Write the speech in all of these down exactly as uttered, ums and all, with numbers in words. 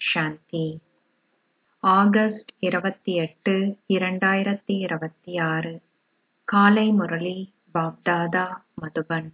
சாந்தி. August இருபத்தி எட்டு, இரண்டாயிரத்தி இருபத்தி ஆறு. காலை முரளி பாப்தாதா மதுபன்.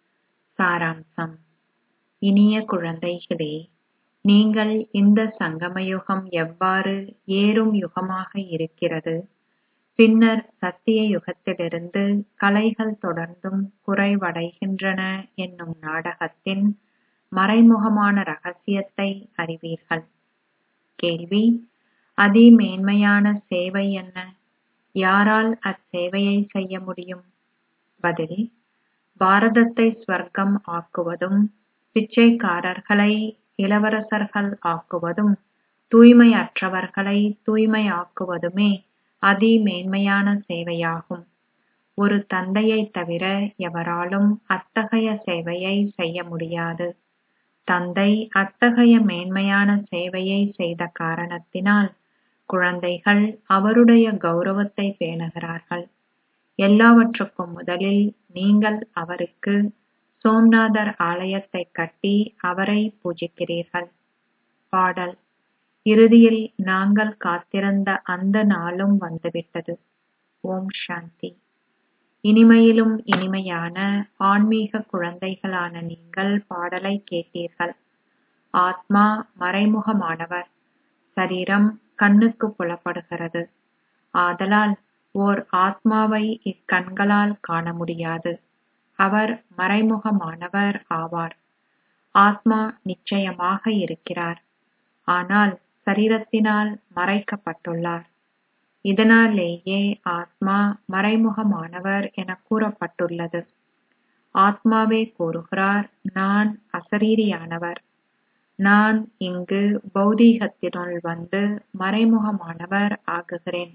சாராம்சம். இனிய குழந்தைகளே, நீங்கள் இந்த சங்கமயுகம் எவ்வாறு ஏறும் யுகமாக இருக்கிறது, பின்னர் சத்திய யுகத்திலிருந்து கலைகள் தொடர்ந்தும் குறைவடைகின்றன என்னும் நாடகத்தின் மறைமுகமான ரகசியத்தை அறிவீர்கள். கேள்வி: அதிமேன்மையான சேவை என்ன? யாரால் அச்சேவையை செய்ய முடியும்? பதில்: பாரதத்தை ஸ்வர்க்கம் ஆக்குவதும், பிச்சைக்காரர்களை இளவரசர்கள் ஆக்குவதும், தூய்மையற்றவர்களை தூய்மையாக்குவதுமே அதிமேன்மையான சேவையாகும். ஒரு தந்தையைத் தவிர எவராலும் அத்தகைய சேவையை செய்ய முடியாது. தந்தை அத்தகைய மேன்மையான சேவையை செய்த காரணத்தினால் குழந்தைகள் அவருடைய கௌரவத்தை பேணுகிறார்கள். எல்லாவற்றுக்கும் முதலில் நீங்கள் அவருக்கு சோம்நாதர் ஆலயத்தை கட்டி அவரை பூஜிக்கிறீர்கள். பாடல். இறுதியில் நாங்கள் காத்திருந்த அந்த நாளும் வந்துவிட்டது. ஓம் சாந்தி. இனிமையிலும் இனிமையான ஆன்மீக குழந்தைகளான நீங்கள் பாடலை கேட்டீர்கள். ஆத்மா மறைமுகமானவர். சரீரம் கண்ணுக்கு புலப்படுகிறது. ஆதலால் ஓர் ஆத்மாவை இக்கண்களால் காண முடியாது. அவர் மறைமுகமானவர் ஆவார். ஆத்மா நிச்சயமாக இருக்கிறார், ஆனால் சரீரத்தினால் மறைக்கப்பட்டுள்ளார். இதனாலேயே ஆத்மா மறைமுகமானவர் என கூறப்பட்டுள்ளது. ஆத்மாவே கூறுகிறார், நான் அசரீரியானவர். நான் இங்கு பௌதீகத்தினுள் வந்து மறைமுகமானவர் ஆகுகிறேன்.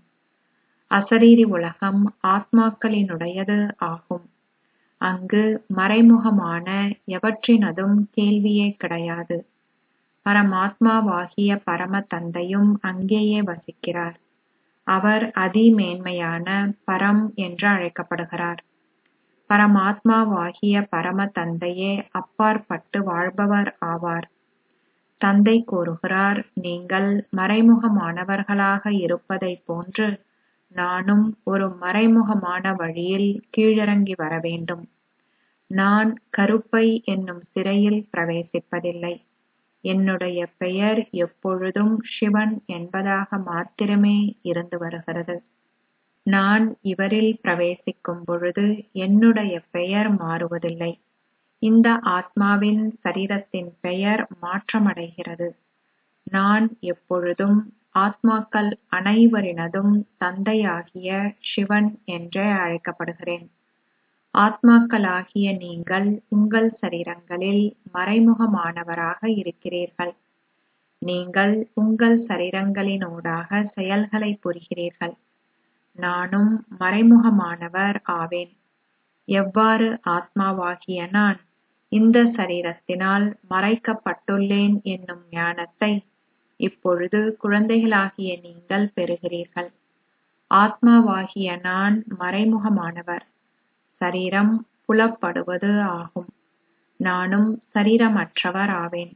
அசரீரி உலகம் ஆத்மாக்களினுடையது ஆகும். அங்கு மறைமுகமான எவற்றினதும் கேள்வியே கிடையாது. பரமாத்மாவாகிய பரம தந்தையும் அங்கேயே வசிக்கிறார். அவர் அதிமேன்மையான பரம் என்று அழைக்கப்படுகிறார். பரமாத்மாவாகிய பரம தந்தையே அப்பாற்பட்டு வாழ்பவர் ஆவார். தந்தை கூறுகிறார், நீங்கள் மறைமுகமானவர்களாக இருப்பதைப் போன்று நானும் ஒரு மறைமுகமான வழியில் கீழிறங்கி வர வேண்டும். நான் கருப்பை என்னும் சிறையில் பிரவேசிப்பதில்லை. என்னுடைய பெயர் எப்பொழுதும் சிவன் என்பதாக மாத்திரமே இருந்து வருகிறது. நான் இவரில் பிரவேசிக்கும் பொழுது என்னுடைய பெயர் மாறுவதில்லை. இந்த ஆத்மாவின் சரீரத்தின் பெயர் மாற்றமடைகிறது. நான் எப்பொழுதும் ஆத்மாக்கள் அனைவரினதும் தந்தையாகிய சிவன் என்றே அழைக்கப்படுகிறேன். ஆத்மாக்களாகிய நீங்கள் உங்கள் சரீரங்களில் மறைமுகமானவராக இருக்கிறீர்கள். நீங்கள் உங்கள் சரீரங்களினூடாக செயல்களை புரிகிறீர்கள். நானும் மறைமுகமானவர் ஆவேன். எவ்வாறு ஆத்மாவாகிய நான் இந்த சரீரத்தினால் மறைக்கப்பட்டுள்ளேன் என்னும் ஞானத்தை இப்பொழுது குழந்தைகளாகிய நீங்கள் பெறுகிறீர்கள். ஆத்மாவாகிய நான் மறைமுகமானவர். சரீரம் புலப்படுவது ஆகும். நானும் சரீரமற்றவர் ஆவேன்.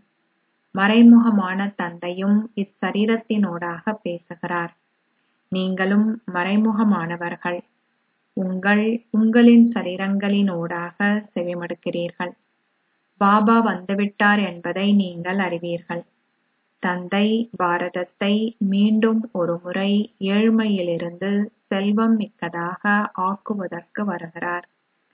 மறைமுகமான தந்தையும் இச்சரீரத்தினூடாக பேசுகிறார். நீங்களும் மறைமுகமானவர்கள். உங்கள் உங்களின் சரீரங்களினூடாக செவிமடுக்கிறீர்கள். பாபா வந்துவிட்டார் என்பதை நீங்கள் அறிவீர்கள். தந்தை பாரதத்தை மீண்டும் ஒருமுறை ஏழ்மையிலிருந்து செல்வம் மிக்கதாக ஆக்குவதற்கு வருகிறார்.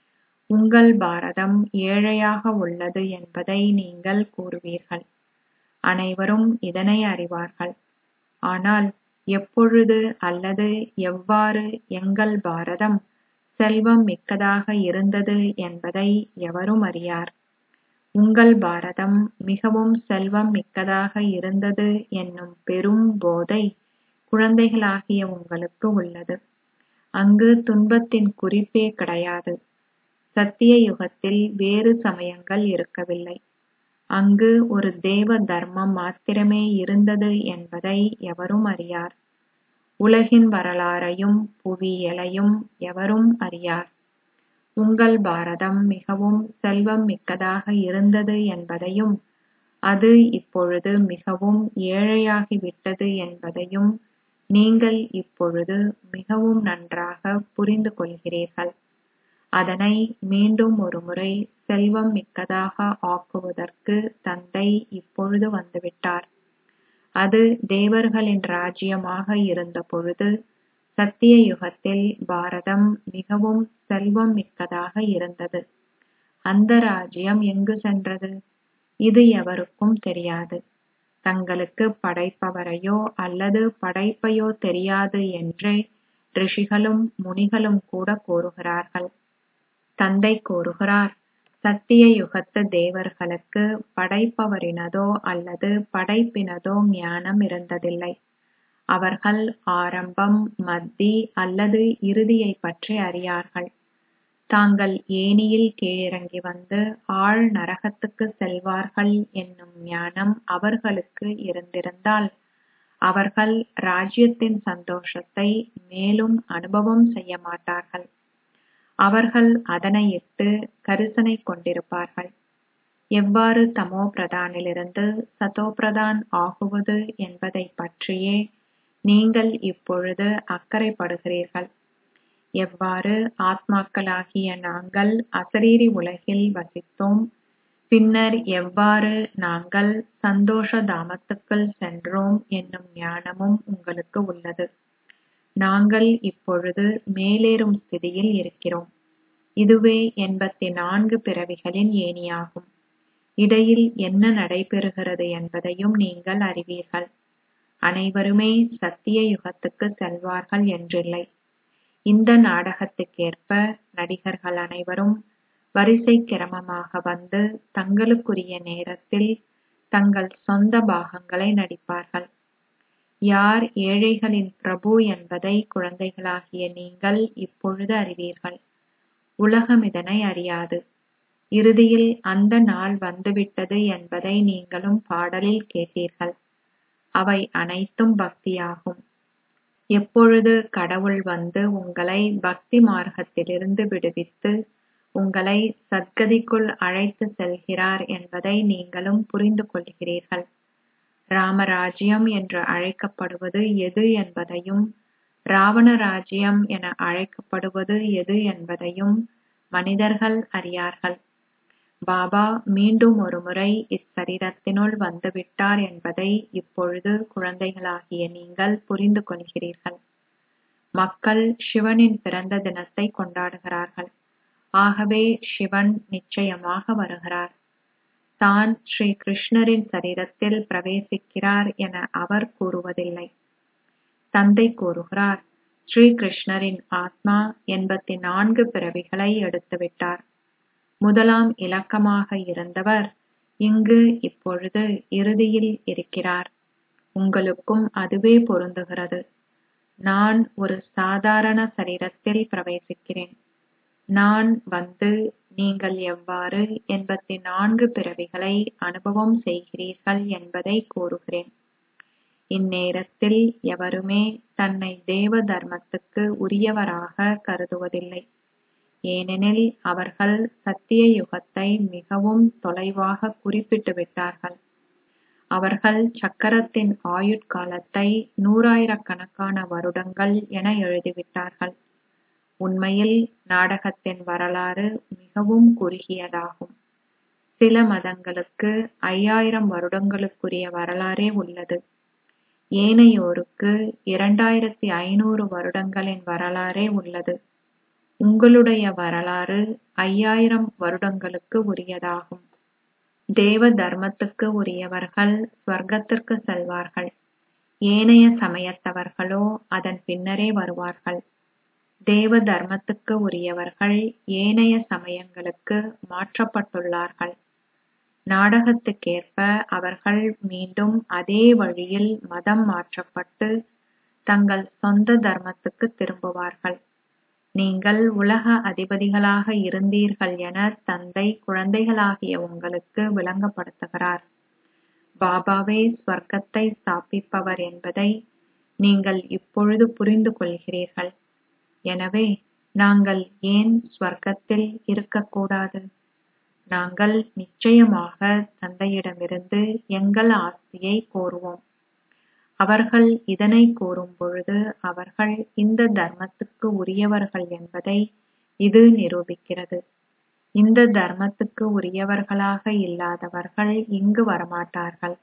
உங்கள் பாரதம் ஏழையாக உள்ளது என்பதை நீங்கள் கூறுவீர்கள். அனைவரும் இதனை அறிவார்கள். ஆனால் எப்பொழுது அல்லது எவ்வாறு எங்கள் பாரதம் செல்வம் மிக்கதாக இருந்தது என்பதை எவரும் அறியார். உங்கள் பாரதம் மிகவும் செல்வம் மிக்கதாக இருந்தது என்னும் பெரும் போதை குழந்தைகளாகிய உங்களுக்கு உள்ளது. அங்கு துன்பத்தின் குறிப்பே கிடையாது. சத்திய யுகத்தில் வேறு சமயங்கள் இருக்கவில்லை. அங்கு ஒரு தேவ தர்மம் மாத்திரமே இருந்தது என்பதை எவரும் அறியார். உலகின் வரலாறையும் புவியியலையும் எவரும் அறியார். உங்கள் பாரதம் மிகவும் செல்வம் மிக்கதாக இருந்தது என்பதையும் அது இப்பொழுது மிகவும் ஏழையாகிவிட்டது என்பதையும் நீங்கள் இப்பொழுது மிகவும் நன்றாக புரிந்து கொள்கிறீர்கள். அதனை மீண்டும் ஒருமுறை செல்வம் மிக்கதாக ஆக்குவதற்கு தந்தை இப்பொழுது வந்துவிட்டார். அது தேவர்களின் ராஜ்யமாக இருந்த பொழுது சத்திய யுகத்தில் பாரதம் மிகவும் செல்வம் மிக்கதாக இருந்தது. அந்த ராஜ்யம் எங்கு சென்றது? இது எவருக்கும் தெரியாது. தங்களுக்கு படைப்பவரையோ அல்லது படைப்பையோ தெரியாது என்றே ரிஷிகளும் முனிகளும் கூட கூறுகிறார்கள். தந்தை கூறுகிறார், சத்திய யுகத்து தேவர்களுக்கு படைப்பவரினதோ அல்லது படைப்பினதோ ஞானம் இருந்ததில்லை. அவர்கள் ஆரம்பம், மத்தி அல்லது இறுதியை பற்றி அறியார்கள். தாங்கள் ஏணியில் கீழிறங்கி வந்து ஆழ் நரகத்துக்கு செல்வார்கள் என்னும் ஞானம் அவர்களுக்கு இருந்திருந்தால் அவர்கள் ராஜ்யத்தின் சந்தோஷத்தை மேலும் அனுபவம் செய்ய மாட்டார்கள். அவர்கள் அதனையிட்டு கரிசனை கொண்டிருப்பார்கள். எவ்வாறு தமோ பிரதானிலிருந்து சதோ பிரதான் ஆகுவது என்பதை பற்றியே நீங்கள் இப்பொழுது அக்கறைப்படுகிறீர்கள். எவ்வாறு ஆத்மாக்களாகிய நாங்கள் அசரீரி உலகில் வசித்தோம், பின்னர் எவ்வாறு நாங்கள் சந்தோஷ தாமத்துக்குள் சென்றோம் என்னும் ஞானமும் உங்களுக்கு உள்ளது. நாங்கள் இப்பொழுது மேலேறும் ஸ்திதியில் இருக்கிறோம். இதுவே எண்பத்தி நான்கு பிறவிகளின் ஏணியாகும். இடையில் என்ன நடைபெறுகிறது என்பதையும் நீங்கள் அறிவீர்கள். அனைவருமே சத்திய யுகத்துக்கு செல்வார்கள் என்றில்லை. இந்த நாடகத்துக்கேற்ப நடிகர்கள் அனைவரும் வரிசை கிரமமாக வந்து தங்களுக்குரிய நேரத்தில் தங்கள் சொந்த பாகங்களை நடிப்பார்கள். யார் ஏழைகளின் பிரபு என்பதை குழந்தைகளாகிய நீங்கள் இப்பொழுது அறிவீர்கள். உலகம் இதனை அறியாது. இறுதியில் அந்த நாள் வந்துவிட்டது என்பதை நீங்களும் பாடலில் கேட்டீர்கள். அவை அனைத்தும் பக்தியாகும். எப்பொழுது கடவுள் வந்து உங்களை பக்தி மார்க்கத்திலிருந்து விடுவித்து உங்களை சத்கதிக்குள் அழைத்து செல்கிறார் என்பதை நீங்களும் புரிந்து கொள்கிறீர்கள். ராமராஜ்யம் என்று அழைக்கப்படுவது எது என்பதையும் ராவண ராஜ்யம் என அழைக்கப்படுவது எது என்பதையும் மனிதர்கள் அறியார்கள். பாபா மீண்டும் ஒருமுறை இச்சரீரத்தினுள் வந்துவிட்டார் என்பதை இப்பொழுது குழந்தைகளாகிய நீங்கள் புரிந்து கொள்கிறீர்கள். மக்கள் சிவனின் பிறந்த தினத்தை கொண்டாடுகிறார்கள். ஆகவே சிவன் நிச்சயமாக வருகிறார். தான் ஸ்ரீ கிருஷ்ணரின் சரீரத்தில் பிரவேசிக்கிறார் என அவர் கூறுவதில்லை. தந்தை கூறுகிறார், ஸ்ரீ கிருஷ்ணரின் ஆத்மா எண்பத்தி நான்கு பிறவிகளை எடுத்துவிட்டார். முதலாம் இலக்கமாக இருந்தவர் இங்கு இப்பொழுது இறுதியில் இருக்கிறார். உங்களுக்கும் அதுவே பொருந்துகிறது. நான் ஒரு சாதாரண சரீரத்தில் பிரவேசிக்கிறேன். நான் வந்து நீங்கள் எவ்வாறு எண்பத்தி நான்கு பிறவிகளை அனுபவம் செய்கிறீர்கள் என்பதை கூறுகிறேன். இந்நேரத்தில் எவருமே தன்னை தேவ தர்மத்துக்கு உரியவராக கருதுவதில்லை. ஏனெனில் அவர்கள் சத்திய யுகத்தை மிகவும் தொலைவாக குறிப்பிட்டு விட்டார்கள். அவர்கள் சக்கரத்தின் ஆயுட்காலத்தை நூறாயிரக்கணக்கான வருடங்கள் என எழுதிவிட்டார்கள். உண்மையில் நாடகத்தின் வரலாறு மிகவும் குறுகியதாகும். சில மதங்களுக்கு ஐயாயிரம் வருடங்களுக்குரிய வரலாறே உள்ளது. ஏனையோருக்கு இரண்டாயிரத்தி ஐநூறு வருடங்களின் வரலாறே உள்ளது. உங்களுடைய வரலாறு ஐயாயிரம் வருடங்களுக்கு உரியதாகும். தேவ தர்மத்துக்கு உரியவர்கள் ஸ்வர்க்கத்திற்கு செல்வார்கள். ஏனைய சமயத்தவர்களோ அதன் பின்னரே வருவார்கள். தேவ தர்மத்துக்கு உரியவர்கள் ஏனைய சமயங்களுக்கு மாற்றப்பட்டுள்ளார்கள். நாடகத்துக்கேற்ப அவர்கள் மீண்டும் அதே வழியில் மதம் மாற்றப்பட்டு தங்கள் சொந்த தர்மத்துக்கு திரும்புவார்கள். நீங்கள் உலக அதிபதிகளாக இருந்தீர்கள் என தந்தை குழந்தைகளாகிய உங்களுக்கு விளங்கப்படுத்துகிறார். பாபாவே ஸ்வர்க்கத்தை ஸ்தாபிப்பவர் என்பதை நீங்கள் இப்பொழுது புரிந்து கொள்கிறீர்கள். எனவே நாங்கள் ஏன் ஸ்வர்க்கத்தில் இருக்கக்கூடாது? நாங்கள் நிச்சயமாக தந்தையிடமிருந்து எங்கள் ஆஸ்தியை கோருவோம். அவர்கள் இதனை கூறும் பொழுது அவர்கள் இந்த தர்மத்துக்கு உரியவர்கள் என்பதை இது நிரூபிக்கிறது. இந்த தர்மத்துக்கு உரியவர்களாக இல்லாதவர்கள் இங்கு வரமாட்டார்கள்.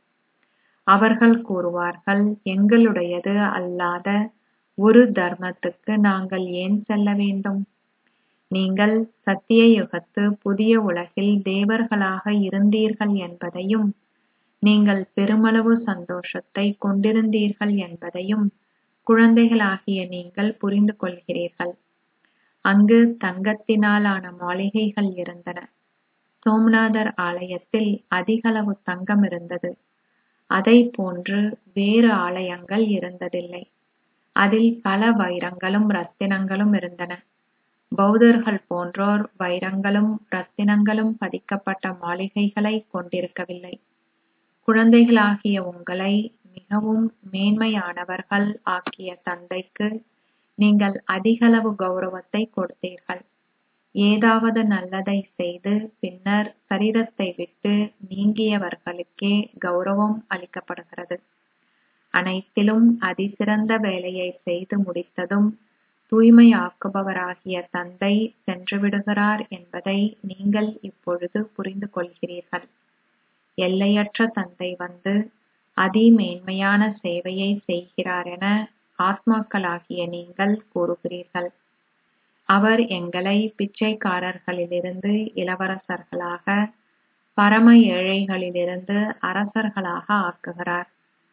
அவர்கள் கூறுவார்கள், எங்களுடையது அல்லாத ஒரு தர்மத்துக்கு நாங்கள் ஏன் செல்ல வேண்டும்? நீங்கள் சத்திய யுகத்து புதிய உலகில் தேவர்களாக இருந்தீர்கள் என்பதையும் நீங்கள் பெருமளவு சந்தோஷத்தை கொண்டிருந்தீர்கள் என்பதையும் குழந்தைகளாகிய நீங்கள் புரிந்து கொள்கிறீர்கள். அங்கு தங்கத்தினாலான மாளிகைகள் இருந்தன. சோம்நாதர் ஆலயத்தில் அதிகளவு தங்கம் இருந்தது. அதை போன்று வேறு ஆலயங்கள் இருந்ததில்லை. அதில் பல வைரங்களும் ரத்தினங்களும் இருந்தன. பௌத்தர்கள் போன்றோர் வைரங்களும் ரத்தினங்களும் பதிக்கப்பட்ட மாளிகைகளை கொண்டிருக்கவில்லை. குழந்தைகளாகிய உங்களை மிகவும் மேன்மையானவர்கள் ஆக்கிய தந்தைக்கு நீங்கள் அதிகளவு கௌரவத்தை கொடுத்தீர்கள். ஏதாவது நல்லதை செய்து பின்னர் சரீரத்தை விட்டு நீங்கியவர்களுக்கே கௌரவம் அளிக்கப்படுகிறது. அனைத்திலும் அதிசிறந்த வேலையை செய்து முடித்ததும் தூய்மையாக்குபவராகிய தந்தை சென்றுவிடுகிறார் என்பதை நீங்கள் இப்பொழுது புரிந்து கொள்கிறீர்கள். எல்லையற்ற தந்தை வந்து அதிமேன்மையான சேவையை செய்கிறார் என ஆத்மாக்களாகிய நீங்கள் கூறுகிறீர்கள். அவர் எங்களை பிச்சைக்காரர்களிலிருந்து இளவரசர்களாக, பரம ஏழைகளிலிருந்து அரசர்களாக ஆக்குகிறார்.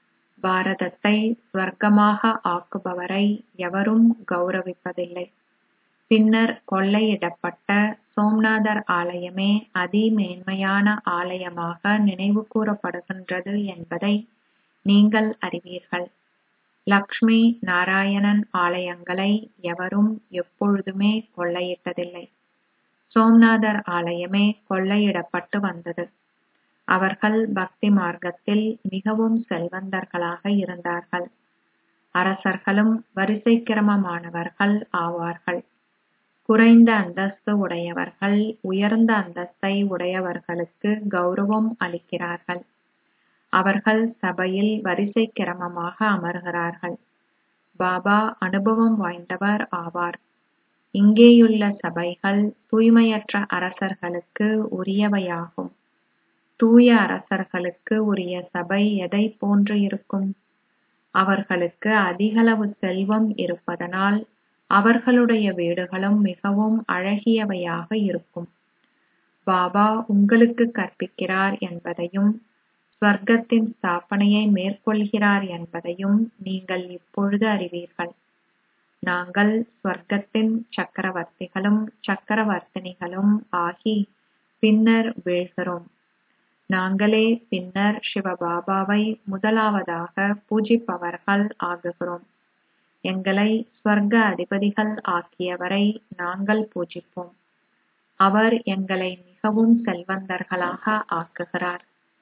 பாரதத்தை ஸ்வர்க்கமாக ஆக்குபவரை எவரும் கௌரவிப்பதில்லை. பின்னர் கொள்ளையிடப்பட்ட சோம்நாதர் ஆலயமே அதிமேன்மையான ஆலயமாக நினைவு கூறப்படுகின்றது என்பதை நீங்கள் அறிவீர்கள். லக்ஷ்மி நாராயணன் ஆலயங்களை எவரும் எப்பொழுதுமே கொள்ளையிட்டதில்லை. சோம்நாதர் ஆலயமே கொள்ளையிடப்பட்டு வந்தது. அவர்கள் பக்தி மார்க்கத்தில் மிகவும் செல்வந்தர்களாக இருந்தார்கள். அரசர்களும் வரிசை கிரமமானவர்கள் ஆவார்கள். குறைந்த அந்தஸ்து உடையவர்கள் உயர்ந்த அந்தஸ்தை உடையவர்களுக்கு கௌரவம் அளிக்கிறார்கள். அவர்கள் சபையில் வரிசை கிரமமாக அமர்கிறார்கள். பாபா அனுபவம் வாய்ந்தவர் ஆவார். இங்கேயுள்ள சபைகள் தூய்மையற்ற அரசர்களுக்கு உரியவையாகும். தூய அரசர்களுக்கு உரிய சபை எதை போன்று இருக்கும்? அவர்களுக்கு அதிகளவு செல்வம் இருப்பதனால் அவர்களுடைய வீடுகளும் மிகவும் அழகியவையாக இருக்கும். பாபா உங்களுக்கு கற்பிக்கிறார் என்பதையும் ஸ்வர்க்கத்தின் ஸ்தாபனையை மேற்கொள்கிறார் என்பதையும் நீங்கள் இப்பொழுது அறிவீர்கள். நாங்கள் ஸ்வர்க்கத்தின் சக்கரவர்த்திகளும் சக்கரவர்த்தினிகளும் ஆகி பின்னர் வீழ்கிறோம். நாங்களே பின்னர் சிவபாபாவை முதலாவதாக பூஜிப்பவர்கள் ஆகுகிறோம். எங்களை ஸ்வர்க்க அதிபதிகள் ஆக்கியவரை நாங்கள் பூஜிப்போம். அவர் எங்களை மிகவும் செல்வந்தர்களாக ஆக்குகிறார்.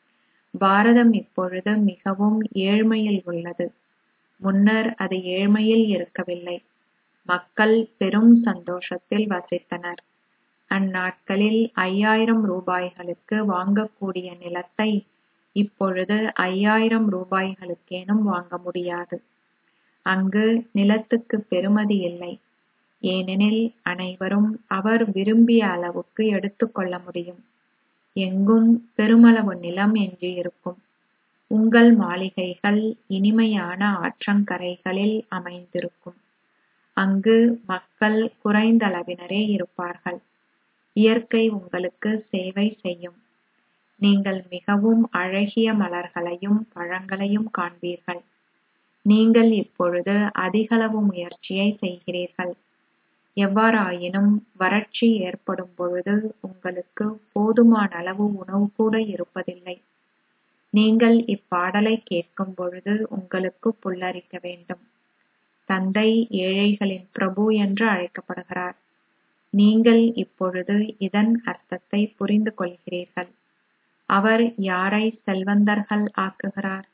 பாரதம் இப்பொழுது மிகவும் ஏழ்மையில் உள்ளது. முன்னர் அது ஏழ்மையில் இருக்கவில்லை. மக்கள் பெரும் சந்தோஷத்தில் வசித்தனர். அந்நாட்களில் ஐயாயிரம் ரூபாய்களுக்கு வாங்கக்கூடிய நிலத்தை இப்பொழுது ஐயாயிரம் ரூபாய்களுக்கேனும் வாங்க முடியாது. அங்கு நிலத்துக்கு பெறுமதி இல்லை. ஏனெனில் அனைவரும் அவர் விரும்பிய அளவுக்கு எடுத்துக்கொள்ள முடியும். எங்கும் பெருமளவு நிலம் எஞ்சியிருக்கும். உங்கள் மாளிகைகள் இனிமையான ஆற்றங்கரைகளில் அமைந்திருக்கும். அங்கு மக்கள் குறைந்தளவினரே இருப்பார்கள். இயற்கை உங்களுக்கு சேவை செய்யும். நீங்கள் மிகவும் அழகிய மலர்களையும் பழங்களையும் காண்பீர்கள். நீங்கள் இப்பொழுது அதிகளவு முயற்சியை செய்கிறீர்கள். எவ்வாறாயினும் வறட்சி ஏற்படும் பொழுது உங்களுக்கு போதுமான அளவு உணவு கூட இருப்பதில்லை. நீங்கள் இப்பாடலை கேட்கும் பொழுது உங்களுக்கு புல்லரிக்க வேண்டும். தந்தை ஏழைகளின் பிரபு என்று அழைக்கப்படுகிறார். நீங்கள் இப்பொழுது இதன் அர்த்தத்தை புரிந்து கொள்கிறீர்கள். அவர் யாரை செல்வந்தர்கள் ஆக்குகிறார்?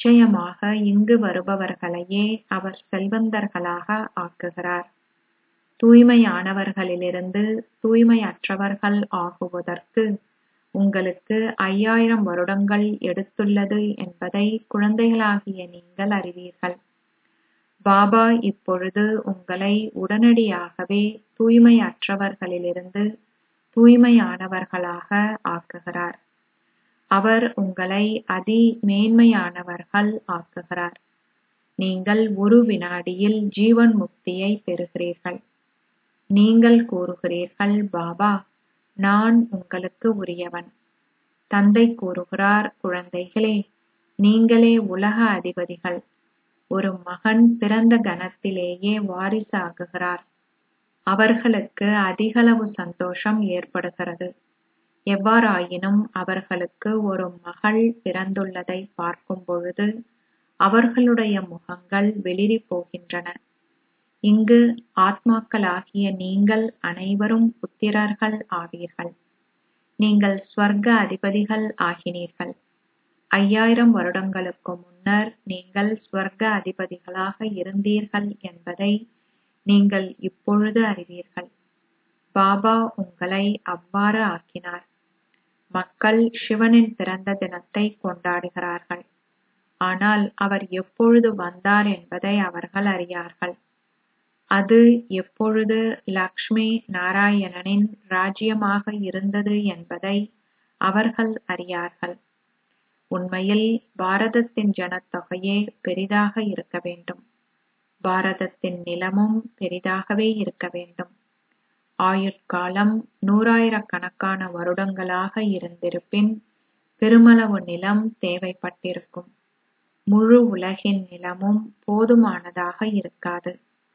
நிச்சயமாக இங்கு வருபவர்களையே அவர் செல்வந்தர்களாக ஆக்குகிறார். தூய்மையானவர்களிலிருந்து தூய்மையற்றவர்கள் ஆகுவதற்கு உங்களுக்கு ஐயாயிரம் வருடங்கள் எடுத்துள்ளது என்பதை குழந்தைகளாகிய நீங்கள் அறிவீர்கள். பாபா இப்பொழுது உங்களை உடனடியாகவே தூய்மையற்றவர்களிலிருந்து தூய்மையானவர்களாக ஆக்குகிறார். அவர் உங்களை அதி மேன்மையானவர்கள் ஆக்குகிறார். நீங்கள் ஒரு வினாடியில் ஜீவன் முக்தியை பெறுகிறீர்கள். நீங்கள் கூறுகிறீர்கள், பாபா, நான் உங்களுக்கு உரியவன். தந்தை கூறுகிறார், குழந்தைகளே, நீங்களே உலக அதிபதிகள். ஒரு மகன் பிறந்த கணத்திலேயே வாரிசாகுகிறார். அவர்களுக்கு அதிகளவு சந்தோஷம் ஏற்படுகிறது. எவ்வாறாயினும் அவர்களுக்கு ஒரு மகள் பிறந்துள்ளதை பார்க்கும் பொழுது அவர்களுடைய முகங்கள் வெளிரி போகின்றன. இங்கு ஆத்மாக்களாகிய நீங்கள் அனைவரும் புத்திரர்கள் ஆவீர்கள். நீங்கள் ஸ்வர்க அதிபதிகள் ஆகினீர்கள். ஐயாயிரம் வருடங்களுக்கு முன்னர் நீங்கள் ஸ்வர்க அதிபதிகளாக இருந்தீர்கள் என்பதை நீங்கள் இப்பொழுது அறிவீர்கள். பாபா உங்களை அவ்வாறு ஆக்கினார். மக்கள் சிவனின் பிறந்த தினத்தை கொண்டாடுகிறார்கள். ஆனால் அவர் எப்பொழுது வந்தார் என்பதை அவர்கள் அறியார்கள். அது எப்பொழுது லக்ஷ்மி நாராயணனின் ராஜ்யமாக இருந்தது என்பதை அவர்கள் அறியார்கள். உண்மையில் பாரதத்தின் ஜனத்தொகையே பெரிதாக இருக்க வேண்டும். பாரதத்தின் நிலமும் பெரிதாகவே இருக்க வேண்டும். ஆயுட்காலம் நூறாயிரக்கணக்கான வருடங்களாக இருந்திருப்பின் பெருமளவு நிலம் தேவைப்பட்டிருக்கும். முழு உலகின் நிலமும் போதுமானதாக இருக்காது.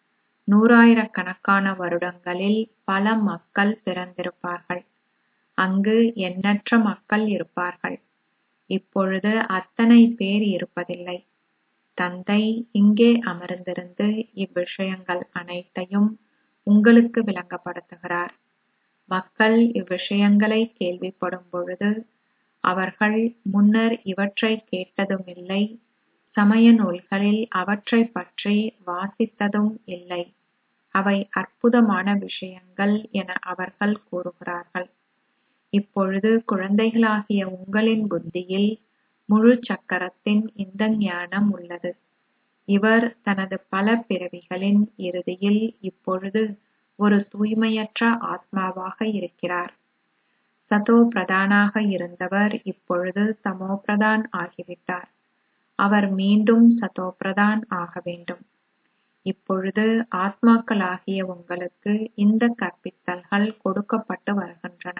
நூறாயிரக்கணக்கான வருடங்களில் பல மக்கள் பிறந்திருப்பார்கள். அங்கு எண்ணற்ற மக்கள் இருப்பார்கள். இப்பொழுது அத்தனை பேர் இருப்பதில்லை. தந்தை இங்கே அமர்ந்திருந்து இவ்விஷயங்கள் அனைத்தையும் உங்களுக்கு விளங்கப்படுத்துகிறார். மக்கள் இவ்விஷயங்களை கேள்விப்படும் பொழுது அவர்கள் முன்னர் இவற்றை கேட்டதுமில்லை, சமய நூல்களில் அவற்றைப் பற்றி வாசித்ததும் இல்லை. அவை அற்புதமான விஷயங்கள் என அவர்கள் கூறுகிறார்கள். இப்பொழுது குழந்தைகளாகிய உங்களின் புத்தியில் முழு சக்கரத்தின் இந்த ஞானம் உள்ளது. இவர் தனது பல பிறவிகளின் இறுதியில் இப்பொழுது ஒரு தூய்மையற்ற ஆத்மாவாக இருக்கிறார். சதோ பிரதானாக இருந்தவர் இப்பொழுது தமோ பிரதான் ஆகிவிட்டார். அவர் மீண்டும் சதோ பிரதான் ஆக வேண்டும். இப்பொழுது ஆத்மாக்களாகிய உங்களுக்கு இந்த கற்பித்தல்கள் கொடுக்கப்பட்டு வருகின்றன.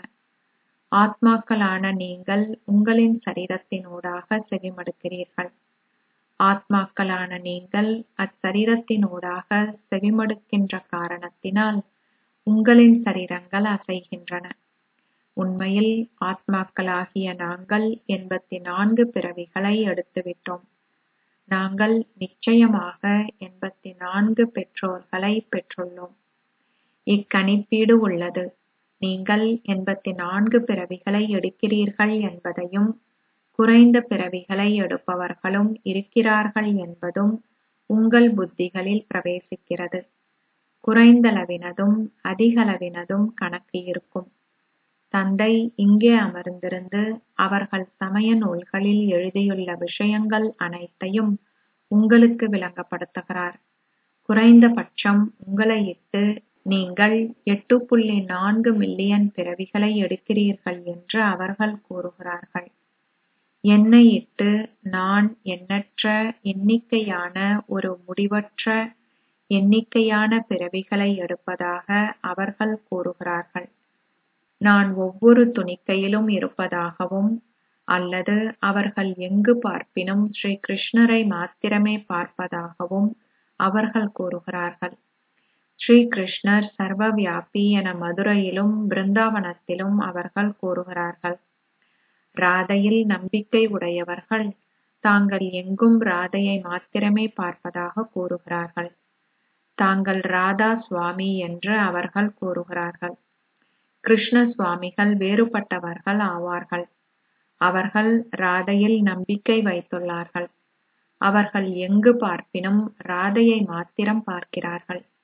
ஆத்மாக்களான நீங்கள் உங்களின் சரீரத்தினூடாக செவிமடுக்கிறீர்கள். ஆத்மாக்களான நீங்கள் அச்சரீரத்தினூடாக செவிமடுக்கின்ற காரணத்தினால் உங்களின் சரீரங்கள் அசைகின்றன. உண்மையில் ஆத்மாக்களாகிய நாங்கள் எண்பத்தி நான்கு பிறவிகளை எடுத்துவிட்டோம். நாங்கள் நிச்சயமாக எண்பத்தி நான்கு பெற்றோர்களை பெற்றுள்ளோம். இக்கணிப்பீடு உள்ளது. நீங்கள் எண்பத்தி நான்கு பிறவிகளை எடுக்கிறீர்கள் என்பதையும் குறைந்த பிறவிகளை எடுப்பவர்களும் இருக்கிறார்கள் என்பதும் உங்கள் புத்திகளில் பிரவேசிக்கிறது. குறைந்தளவினதும் அதிகளவினதும் கணக்கு இருக்கும். தந்தை இங்கே அமர்ந்திருந்து அவர்கள் சமய நூல்களில் எழுதியுள்ள விஷயங்கள் அனைத்தையும் உங்களுக்கு விளங்கப்படுத்துகிறார். குறைந்தபட்சம் உங்களை இட்டு நீங்கள் எட்டு புள்ளி நான்கு மில்லியன் பிறவிகளை எடுக்கிறீர்கள் என்று அவர்கள் கூறுகிறார்கள். என்னை இட்டு நான் எண்ணற்ற எண்ணிக்கையான ஒரு முடிவற்ற எண்ணிக்கையான பிறவிகளை எடுப்பதாக அவர்கள் கூறுகிறார்கள். நான் ஒவ்வொரு துணிக்கையிலும் இருப்பதாகவும் அல்லது அவர்கள் எங்கு பார்ப்பினும் ஸ்ரீ கிருஷ்ணரை மாத்திரமே பார்ப்பதாகவும் அவர்கள் கூறுகிறார்கள். ஸ்ரீ கிருஷ்ணர் சர்வ வியாபி என மதுரையிலும் பிருந்தாவனத்திலும் அவர்கள் கூறுகிறார்கள். ராதையில் நம்பிக்கை உடையவர்கள் தாங்கள் எங்கும் ராதையை மாத்திரமே பார்ப்பதாக கூறுகிறார்கள். தாங்கள் ராதா சுவாமி என்று அவர்கள் கூறுகிறார்கள். கிருஷ்ண சுவாமிகள் வேறுபட்டவர்கள் ஆவார்கள். அவர்கள் ராதையில் நம்பிக்கை வைத்துள்ளார்கள். அவர்கள் எங்கு பார்ப்பினும் ராதையை மாத்திரம் பார்க்கிறார்கள்.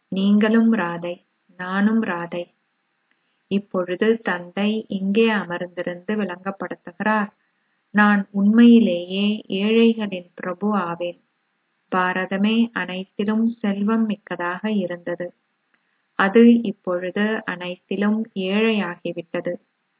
நீங்களும் ராதை, நானும் ராதை. இப்பொழுது தந்தை இங்கே அமர்ந்திருந்து விளங்கப்படுத்துகிறார், நான் உண்மையிலேயே ஏழைகளின் பிரபு ஆவேன். பாரதமே அனைத்திலும் செல்வம் மிக்கதாக இருந்தது. அது இப்பொழுது அனைத்திலும் ஏழையாகிவிட்டது.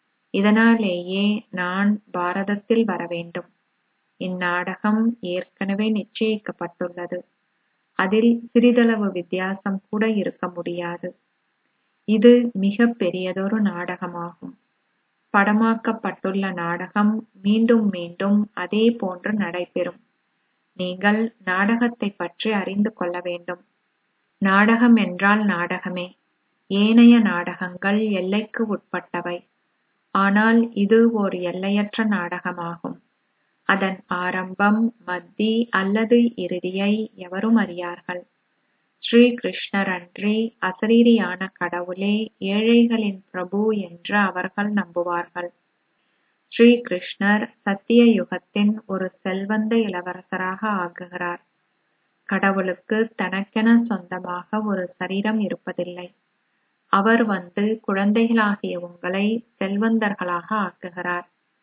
இதனாலேயே நான் பாரதத்தில் வரவேண்டும். இந்நாடகம் ஏற்கனவே நிச்சயிக்கப்பட்டுள்ளது. அதில் சிறிதளவு வித்தியாசம் கூட இருக்க முடியாது. இது மிக பெரியதொரு நாடகமாகும். படமாக்கப்பட்டுள்ள நாடகம் மீண்டும் மீண்டும் அதே போன்று நடைபெறும். நீங்கள் நாடகத்தை பற்றி அறிந்து கொள்ள வேண்டும். நாடகம் என்றால் நாடகமே. ஏனைய நாடகங்கள் எல்லைக்கு உட்பட்டவை. ஆனால் இது ஓர் எல்லையற்ற நாடகமாகும். அதன் ஆரம்பம், மத்தி அல்லது இறுதியை எவரும் அறியார்கள். ஸ்ரீ கிருஷ்ணர் அன்றி அசரீரியான கடவுளே ஏழைகளின் பிரபு என்று அவர்கள் நம்புவார்கள். ஸ்ரீ கிருஷ்ணர் சத்திய யுகத்தின் ஒரு செல்வந்த இளவரசராக ஆகுகிறார். கடவுளுக்கு தனக்கென சொந்தமாக ஒரு சரீரம் இருப்பதில்லை. அவர் வந்து குழந்தைகளாகிய உங்களை செல்வந்தர்களாக ஆக்குகிறார்.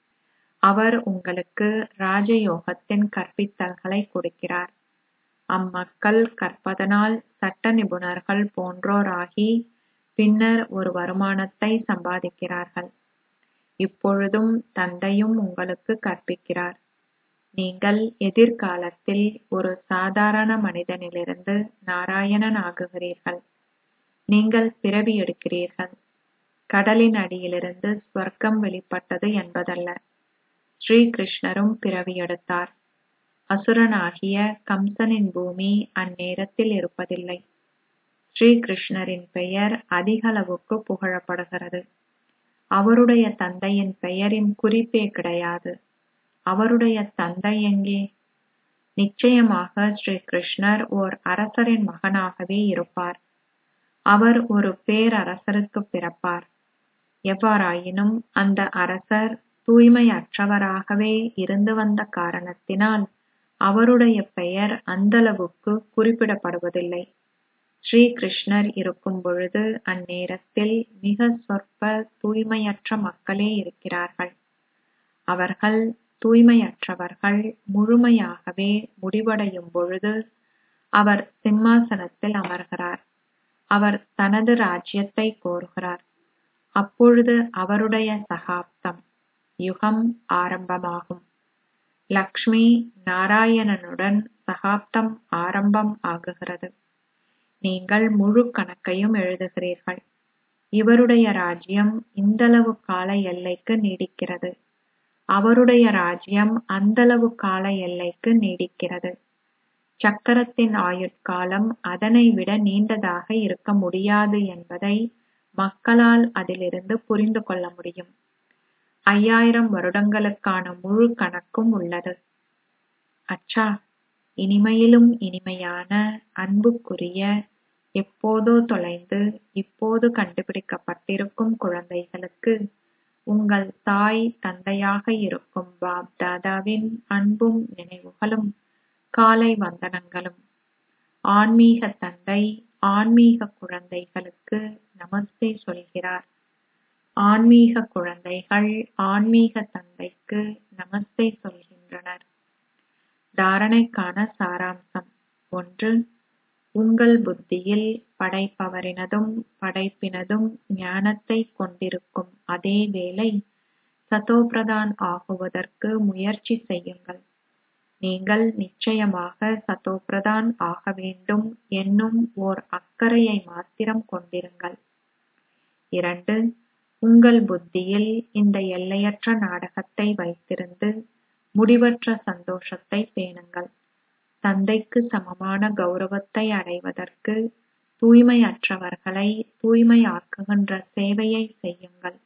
அவர் உங்களுக்கு ராஜயோகத்தின் கற்பித்தல்களை கொடுக்கிறார். அம்மக்கள் கற்பதனால் சட்ட நிபுணர்கள் போன்றோராகி பின்னர் ஒரு வருமானத்தை சம்பாதிக்கிறார்கள். இப்பொழுதும் தந்தையும் உங்களுக்கு கற்பிக்கிறார். நீங்கள் எதிர்காலத்தில் ஒரு சாதாரண மனிதனிலிருந்து நாராயணன் ஆகுகிறீர்கள். நீங்கள் பிறவி எடுக்கிறீர்கள். கடலின் அடியிலிருந்து ஸ்வர்க்கம் வெளிப்பட்டது என்பதல்ல. ஸ்ரீ கிருஷ்ணரும் பிறவி எடுத்தார். அசுரனாகிய கம்சனின் பூமி அந்நேரத்தில் இருப்பதில்லை. ஸ்ரீ கிருஷ்ணரின் பெயர் அதிகளவுக்கு புகழப்படுகிறது. அவருடைய தந்தையின் பெயரின் குறிப்பே கிடையாது. அவருடைய தந்தை எங்கே? நிச்சயமாக ஸ்ரீ கிருஷ்ணர் ஓர் அரசரின் மகனாகவே இருப்பார். அவர் ஒரு பேரரசருக்கு பிறப்பார். எவ்வாறாயினும் அந்த அரசர் தூய்மையற்றவராகவே இருந்து வந்த காரணத்தினால் அவருடைய பெயர் அந்தளவுக்கு குறிப்பிடப்படுவதில்லை. ஸ்ரீ கிருஷ்ணர் இருக்கும் பொழுது அந்நேரத்தில் மிக சொற்ப தூய்மையற்ற மக்களே இருக்கிறார்கள். அவர்கள் தூய்மையற்றவர்கள் முழுமையாகவே முடிவடையும் பொழுது அவர் சிம்மாசனத்தில் அமர்கிறார். அவர் தனது ராஜ்யத்தை கோருகிறார். அப்பொழுது அவருடைய சகாப்தம், யுகம் ஆரம்பமாகும். லக்ஷ்மி நாராயணனுடன் சகாப்தம் ஆரம்பம் ஆகுகிறது. நீங்கள் முழு கணக்கையும் எழுதுகிறீர்கள். இவருடைய ராஜ்யம் இந்தளவு கால எல்லைக்கு நீடிக்கிறது. அவருடைய ராஜ்யம் அந்தளவு கால எல்லைக்கு நீடிக்கிறது. சக்கரத்தின் ஆயுட்காலம் அதனை விட நீண்டதாக இருக்க முடியாது என்பதை மக்களால் அதிலிருந்து புரிந்து கொள்ள முடியும். ஐயாயிரம் வருடங்களுக்கான முழு கணக்கும் உள்ளது. அச்சா, இனிமையிலும் இனிமையான அன்புக்குரிய, எப்போதோ தொலைந்து இப்போது கண்டுபிடிக்கப்பட்டிருக்கும் குழந்தைகளுக்கு உங்கள் தாய் தந்தையாக இருக்கும் பாப் தாதாவின் அன்பும் நினைவுகளும் காலை வந்தனங்களும். ஆன்மீக தந்தை ஆன்மீக குழந்தைகளுக்கு நமஸ்தே சொல்கிறார். ஆன்மீக குழந்தைகள் ஆன்மீக தந்தைக்கு நமஸ்தே சொல்கின்றனர். தாரணைக்கான சாராம்சம். ஒன்று, உங்கள் புத்தியில் படைப்பவரினதும் படைப்பினதும் ஞானத்தை கொண்டிருக்கும் அதே வேளை சதோபிரதான் ஆகுவதற்கு முயற்சி செய்யுங்கள். நீங்கள் நிச்சயமாக சதோபிரதான் ஆக வேண்டும் என்னும் ஓர் அக்கறையை மாத்திரம் கொண்டிருங்கள். இரண்டு, உங்கள் புத்தியில் இந்த எல்லையற்ற நாடகத்தை வைத்திருந்து முடிவற்ற சந்தோஷத்தை பேணுங்கள். தந்தைக்கு சமமான கௌரவத்தை அடைவதற்கு தூய்மையற்றவர்களை தூய்மையாக்குகின்ற சேவையை செய்யுங்கள்.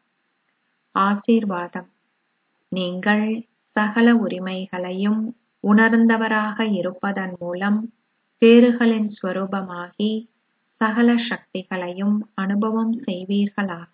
ஆசீர்வாதம். நீங்கள் சகல உரிமைகளையும் உணர்ந்தவராக இருப்பதன் மூலம் பேறுகளின் ஸ்வரூபமாகி சகல சக்திகளையும் அனுபவம் செய்வீர்களாக.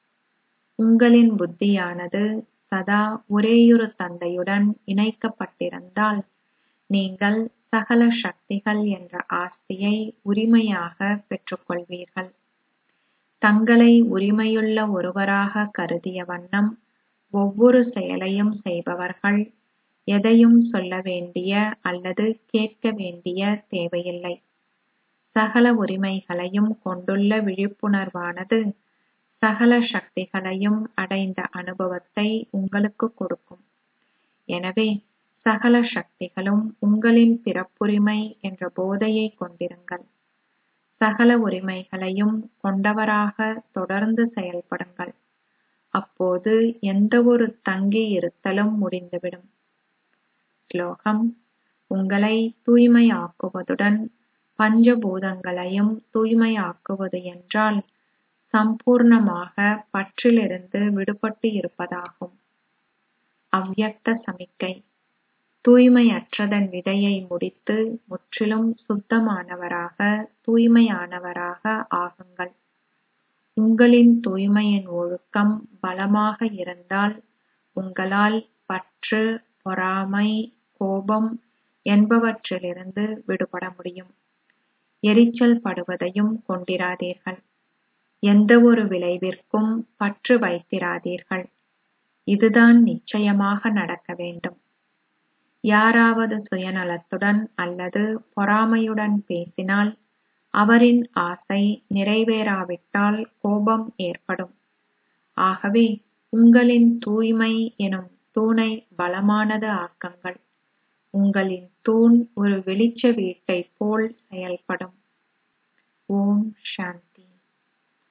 உங்களின் புத்தியானது சதா ஒரேயொரு தந்தையுடன் இணைக்கப்பட்டிருந்தால் நீங்கள் சகல சக்திகள் என்ற ஆஸ்தியை உரிமையாக பெற்றுக்கொள்வீர்கள். தங்களை உரிமையுள்ள ஒருவராக கருதிய வண்ணம் ஒவ்வொரு செயலையும் செய்பவர்கள் எதையும் சொல்ல வேண்டிய அல்லது கேட்க வேண்டிய தேவையில்லை. சகல உரிமைகளையும் கொண்டுள்ள விழிப்புணர்வானது சகல சக்திகளையும் அடைந்த அனுபவத்தை உங்களுக்கு கொடுக்கும். எனவே சகல சக்திகளும் உங்களின் பிறப்புரிமை என்ற போதையை கொண்டிருங்கள். சகல உரிமைகளையும் கொண்டவராக தொடர்ந்து செயல்படுங்கள். அப்போது எந்த ஒரு தங்கி இருத்தலும் முடிந்துவிடும். ஸ்லோகம்: உங்களை தூய்மையாக்குவதுடன் பஞ்சபூதங்களையும் தூய்மையாக்குவது என்றால் சம்பூர்ணமாக பற்றிலிருந்து விடுபட்டு இருப்பதாகும். அவ்யக்த சமிக்கை: தூய்மையற்றதன் விதையை முடித்து முற்றிலும் சுத்தமானவராக தூய்மையானவராக ஆகுங்கள். உங்களின் தூய்மையின் ஒழுக்கம் பலமாக இருந்தால் உங்களால் பற்று, பொறாமை, கோபம் என்பவற்றிலிருந்து விடுபட முடியும். எரிச்சல் படுவதையும் கொண்டிராதீர்கள். எந்த ஒரு விளைவிற்கும் பற்று வைத்திராதீர்கள். இதுதான் நிச்சயமாக நடக்க வேண்டும். யாராவது சுயநலத்துடன் அல்லது பொறாமையுடன் பேசினால் அவரின் ஆசை நிறைவேறாவிட்டால் கோபம் ஏற்படும். ஆகவே உங்களின் தூய்மை எனும் தூணை பலமானது ஆக்குங்கள். உங்களின் தூண் ஒரு வெளிச்ச வீட்டைப் போல் செயல்படும். ஓம் சாந்தி.